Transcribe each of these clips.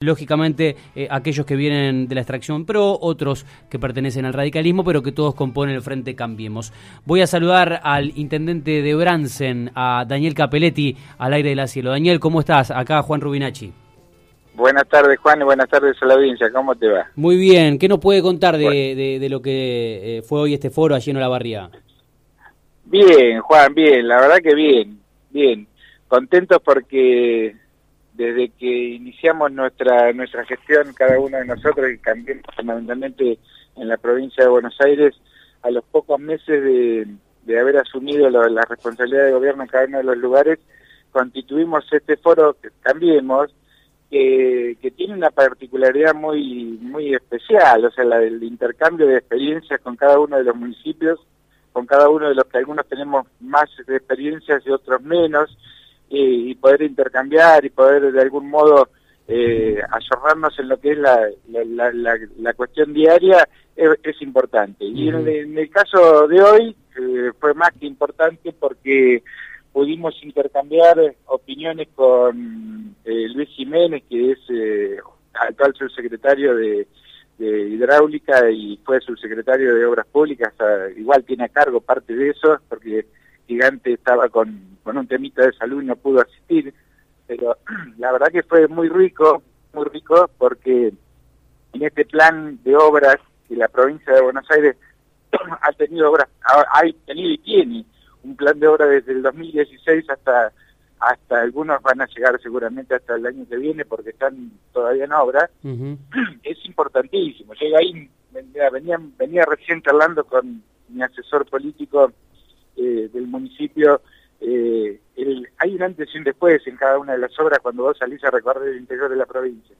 Lógicamente, aquellos que vienen de la extracción PRO, otros que pertenecen al radicalismo, pero que todos componen el Frente Cambiemos. Voy a saludar al intendente de Bransen, a Daniel Capelletti, al aire de la Cielo. Daniel, ¿cómo estás? Acá Juan Rubinacci. Buenas tardes, Juan, y buenas tardes a la audiencia. ¿Cómo te va? Muy bien. ¿Qué nos puede contar de lo que fue hoy este foro allí en Olavarría? Bien, Juan, bien. La verdad que bien. Contentos porque desde que iniciamos nuestra gestión, cada uno de nosotros, y Cambiemos fundamentalmente en la provincia de Buenos Aires, a los pocos meses de haber asumido la responsabilidad de gobierno en cada uno de los lugares, constituimos este foro Cambiemos, que tiene una particularidad muy especial, o sea, el intercambio de experiencias con cada uno de los municipios, con cada uno de los que algunos tenemos más experiencias y otros menos, y poder intercambiar y poder de algún modo ayornarnos en lo que es la cuestión diaria es importante. Y en el caso de hoy fue más que importante porque pudimos intercambiar opiniones con Luis Jiménez, que es actual subsecretario de Hidráulica y fue subsecretario de Obras Públicas, igual tiene a cargo parte de eso, porque Gigante estaba con un temita de salud y no pudo asistir, pero la verdad que fue muy rico, porque en este plan de obras que la provincia de Buenos Aires ha tenido y tiene un plan de obra desde el 2016 hasta algunos van a llegar seguramente hasta el año que viene porque están todavía en obra. Es importantísimo. Llega ahí, venía recién charlando con mi asesor político del municipio. Hay un antes y un después en cada una de las obras cuando vos salís a recorrer el interior de la provincia.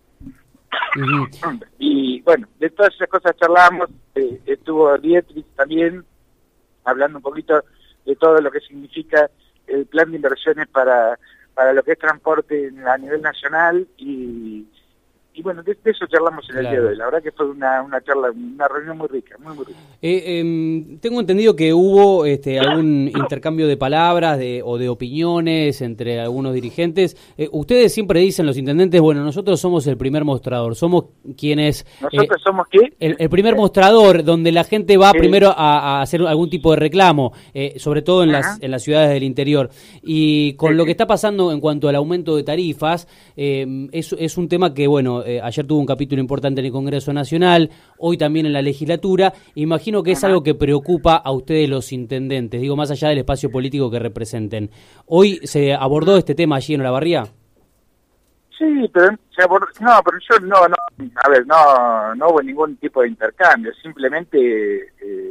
Y bueno, de todas esas cosas charlamos. Estuvo Dietrich también hablando un poquito de todo lo que significa el plan de inversiones para lo que es transporte a nivel nacional y bueno, de eso charlamos en el día de hoy. La verdad que fue una charla, una reunión muy rica, muy rica. Tengo entendido que hubo algún intercambio de palabras o de opiniones entre algunos dirigentes. Ustedes siempre dicen, los intendentes, bueno, nosotros somos el primer mostrador, somos quienes... ¿Nosotros somos qué? El primer mostrador, donde la gente va primero a hacer algún tipo de reclamo, sobre todo en las ciudades del interior. Y con lo que está pasando en cuanto al aumento de tarifas, es un tema que, bueno, ayer tuvo un capítulo importante en el Congreso Nacional, hoy también en la legislatura. Imagino que es algo que preocupa a ustedes los intendentes, digo, más allá del espacio político que representen. ¿Hoy se abordó este tema allí en Olavarría? Sí, pero se abordó, pero yo no hubo ningún tipo de intercambio, simplemente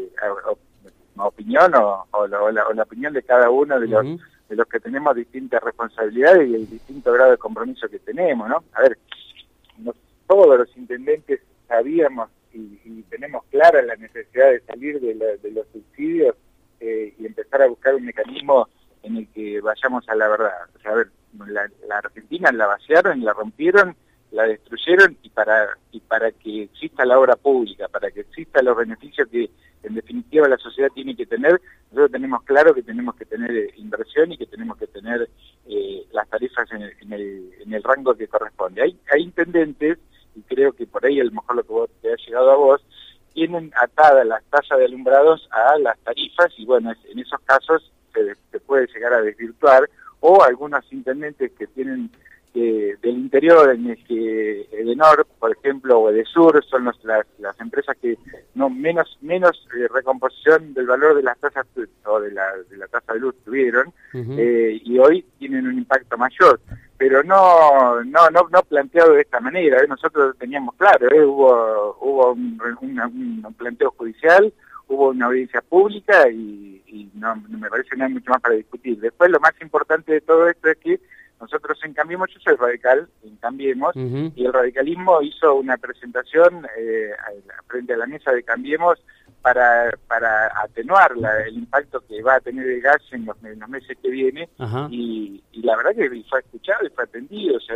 opinión o la opinión de cada uno de los que tenemos distintas responsabilidades y el distinto grado de compromiso que tenemos, ¿no? A ver, todos los intendentes sabíamos y tenemos clara la necesidad de salir de los subsidios y empezar a buscar un mecanismo en el que vayamos a la verdad. O sea, a ver, la Argentina la vaciaron, la rompieron, la destruyeron y para que exista la obra pública, para que exista los beneficios que en definitiva la sociedad tiene que tener, nosotros tenemos claro que tenemos que tener inversión y que tenemos que tener las tarifas en el rango que corresponde. Hay intendentes, y creo que por ahí a lo mejor lo que te ha llegado a vos, tienen atadas las tasas de alumbrados a las tarifas y bueno, en esos casos se puede llegar a desvirtuar, o algunos intendentes que tienen del interior, en el que Edenor, por ejemplo, o Edesur, son las empresas que menos recomposición del valor de las tasas o de la tasa de luz tuvieron, y hoy tienen un impacto mayor, pero no planteado de esta manera. Nosotros teníamos claro, hubo un planteo judicial, hubo una audiencia pública y no me parece que no hay mucho más para discutir. Después, lo más importante de todo esto es que nosotros en Cambiemos, yo soy radical en Cambiemos, y el radicalismo hizo una presentación frente a la mesa de Cambiemos para atenuar el impacto que va a tener el gas en los meses que viene, y la verdad que fue escuchado y fue atendido. O sea,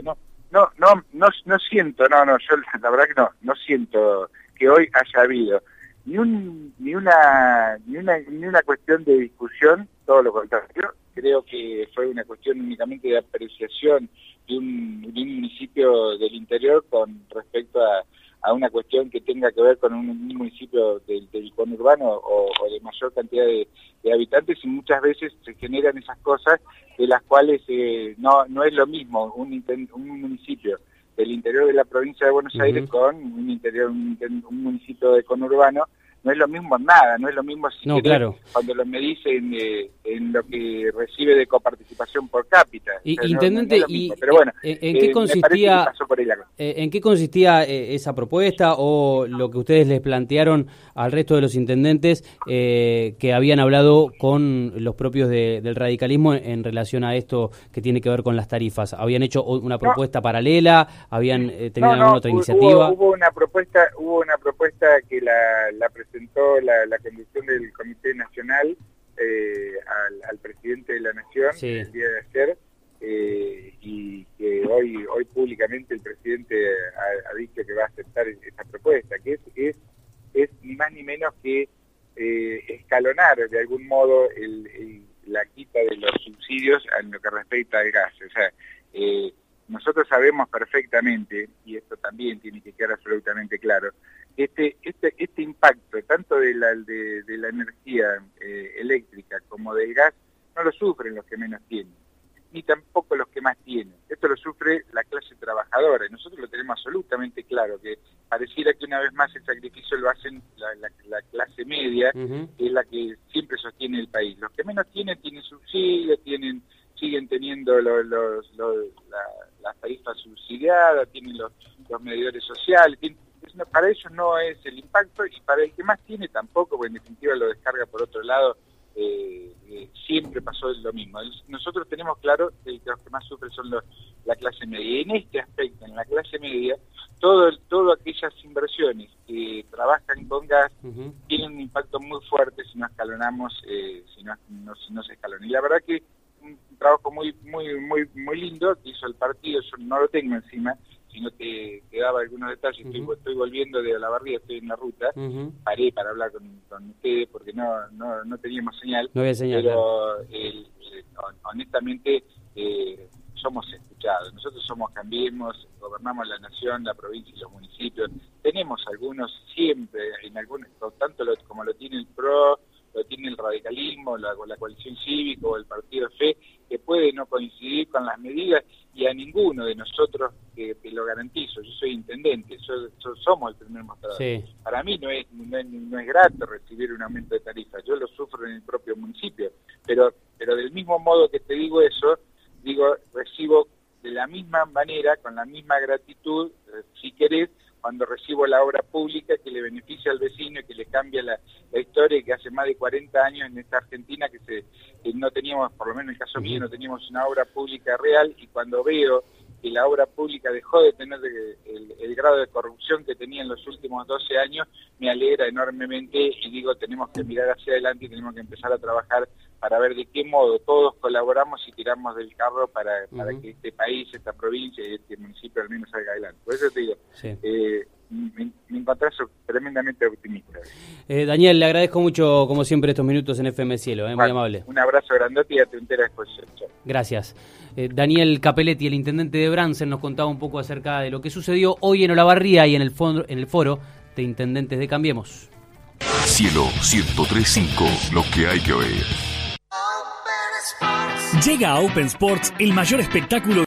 no siento, yo la verdad que no siento que hoy haya habido ni una cuestión de discusión, todo lo contrario, creo que fue una cuestión únicamente de apreciación de un municipio del interior con respecto a una cuestión que tenga que ver con un municipio del conurbano o de mayor cantidad de habitantes, y muchas veces se generan esas cosas de las cuales no es lo mismo un municipio del interior de la provincia de Buenos Aires con un municipio de conurbano. No es lo mismo nada, no es lo mismo cuando lo medís en lo que recibe de coparticipación por cápita. Intendente, pero bueno, ¿en qué consistía esa propuesta o lo que ustedes les plantearon al resto de los intendentes que habían hablado con los propios del radicalismo en relación a esto que tiene que ver con las tarifas? ¿Habían hecho una propuesta paralela? ¿Habían tenido alguna otra iniciativa? Hubo una propuesta que la presentó la conducción del Comité Nacional al presidente de la Nación el día de ayer, y que hoy públicamente el presidente ha dicho que va a aceptar esa propuesta, que es ni más ni menos que escalonar de algún modo la quita de los subsidios en lo que respecta al gas. O sea, nosotros sabemos perfectamente, y esto también tiene que quedar absolutamente claro, este impacto tanto de la energía eléctrica como del gas no lo sufren los que menos tienen, ni tampoco los que más tienen. Esto lo sufre la clase trabajadora, y nosotros lo tenemos absolutamente claro, que pareciera que una vez más el sacrificio lo hacen la clase media, que es la que siempre sostiene el país. Los que menos tienen subsidios, siguen teniendo las tarifas subsidiadas, tienen los medidores sociales, para ellos no es el impacto, y para el que más tiene tampoco, porque en definitiva lo descarga por otro lado. Siempre pasó lo mismo. Nosotros tenemos claro que los que más sufren son la clase media, y en este aspecto, en la clase media, todas aquellas inversiones que trabajan con gas tienen un impacto muy fuerte si no escalonamos, si no se escalona. Y la verdad que un trabajo muy lindo que hizo el partido. Yo no lo tengo encima, sino que daba algunos detalles. Estoy volviendo de Olavarría, estoy en la ruta, paré para hablar con ustedes porque no teníamos señal. No había señal. Pero honestamente somos escuchados. Nosotros somos Cambiemos, gobernamos la nación, la provincia y los municipios. Tenemos algunos siempre, tanto como lo tiene el PRO, lo tiene el radicalismo, la coalición cívica o el partido FE, que puede no coincidir con las medidas, y a ninguno de nosotros, que lo garantizo, yo soy intendente, somos el primer mostrador. Sí. Para mí no es grato recibir un aumento de tarifas, yo lo sufro en el propio municipio, pero del mismo modo que te digo eso, recibo de la misma manera, con la misma gratitud, si querés, cuando recibo la obra pública que le beneficia al vecino y que le cambia la historia, que hace más de 40 años en esta Argentina que no teníamos, por lo menos en el caso mío, no teníamos una obra pública real, y cuando veo que la obra pública dejó de tener el grado de corrupción que tenía en los últimos 12 años, me alegra enormemente, y digo, tenemos que mirar hacia adelante y tenemos que empezar a trabajar para ver de qué modo todos colaboramos y tiramos del carro para que este país, esta provincia y este municipio al menos salga adelante. Por eso te digo, me encontrás tremendamente optimista. Daniel, le agradezco mucho, como siempre, estos minutos en FM Cielo, muy amable. Un abrazo grandote y a tu entera exposición. Chau. Gracias. Daniel Capelletti, el intendente de Bransen, nos contaba un poco acerca de lo que sucedió hoy en Olavarría y en el foro de intendentes de Cambiemos. Cielo 103.5, lo que hay que oír. Llega a Open Sports el mayor espectáculo